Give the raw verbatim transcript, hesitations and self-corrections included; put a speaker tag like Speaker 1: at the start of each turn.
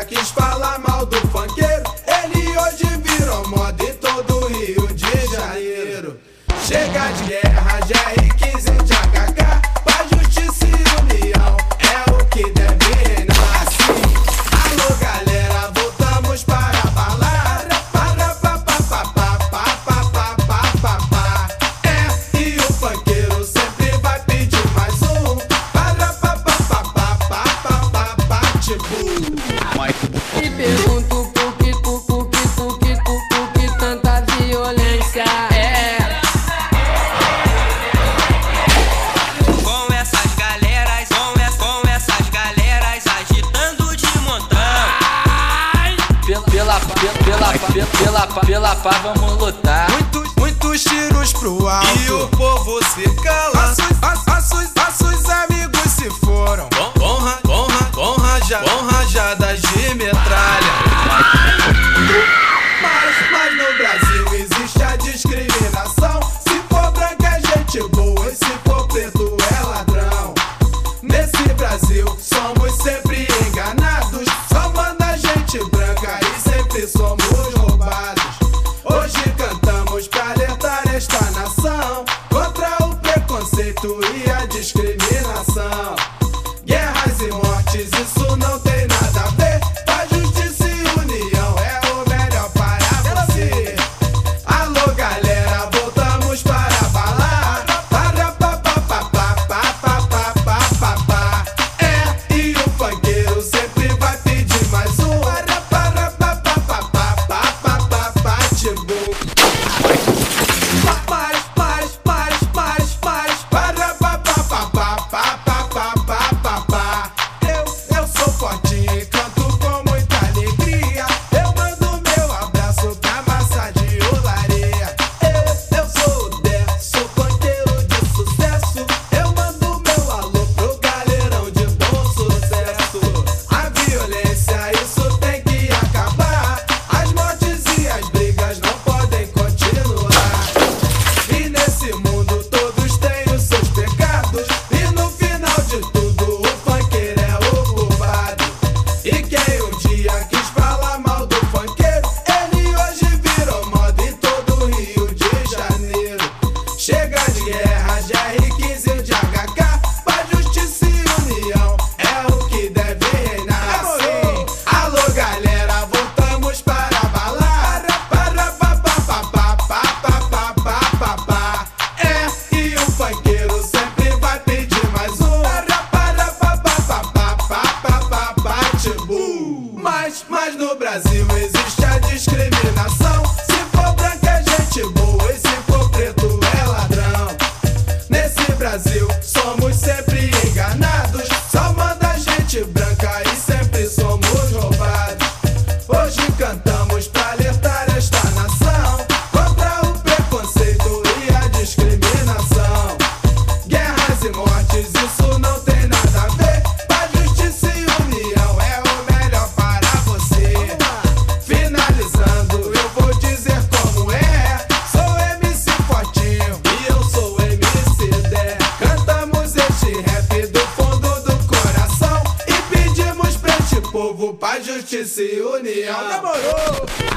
Speaker 1: quis falar mal do funkeiro, ele hoje virou moda em todo o Rio de Janeiro. Chega de guerra, G R quinze de H K, paz, justiça e união é o que deve reinar. Assim, alô galera, voltamos para a balada. Para pa pa pa pa pa pa pa pa pa pa. É, e o funkeiro sempre vai pedir mais um. Para pa pa pa pa pa pa pa pa tipo.
Speaker 2: Me pergunto por que, por, por que, por que, por, por que tanta violência. É.
Speaker 3: Com essas galeras, com, essa, com essas galeras agitando de montão.
Speaker 2: Pela, pela, pela, pela, pela, pela pá vamos lutar.
Speaker 1: Muitos, muitos tiros pro alto
Speaker 3: E o povo se cala.
Speaker 1: Nossos, nossos, nossos amigos se foram
Speaker 3: Com, com, ra- com, ra- com, raja, com rajadas de metralha.
Speaker 1: Mas, mas no Brasil existe a discriminação. Se for branco é gente boa e se for preto é ladrão. Nesse Brasil somos sempre enganados. Só manda gente branca e sempre somos roubados. Hoje cantamos pra alertar esta nação contra o preconceito e a discriminação. Guerras e mortes, isso não tem nada a ver. A justiça e união é o melhor para você. Alô galera, voltamos para a balada. Para pa pa pa pa pa pa pa pa pa pa. É, e o funkeiro sempre vai pedir mais um. Para para pa pa pa pa pa pa pa pa tipo. Mais, mais, mais, mais, mais. Para pa pa pa pa pa pa pa pa pa pa. Eu, eu sou fortinho e canto com muita alegria. Eu mando meu abraço pra massa de olaria. Eu, eu sou o Dé, sou funkeiro de sucesso. Eu mando meu alô pro galerão de bom sucesso. A violência, isso tem que acabar. As mortes e as brigas não podem continuar. E nesse mundo todos têm os seus pecados. E no final de tudo o funkeiro é o culpado. E quem um dia quis falar mal do funkeiro, ele hoje virou moda em todo o Rio de Janeiro. Chega de guerra, G R quinze de H K, paz, justiça e união é o que deve reinar. Assim, alô galera, voltamos para a balada. Para pa pa pa pa pa pa pa pa pa pa. É, e o funkeiro sempre vai pedir mais um. Para para pa pa pa pa pa pa pa pa tipo. Mas, mas no Brasil existe a discriminação. Se for branco é gente boa e se for preto é ladrão. Nesse Brasil somos sempre enganados. Só manda gente branca e sempre somos roubados. Hoje cantamos pra alertar esta nação contra o preconceito e a discriminação. Guerras e mortes, isso não tem nada a ver. Paz, justiça e união é o melhor para você. Finalizando, eu vou dizer como é. Sou M C Fortinho e eu sou M C Dé. Cantamos este rap do fundo do coração e pedimos pra este povo paz, justiça e união. Demorou!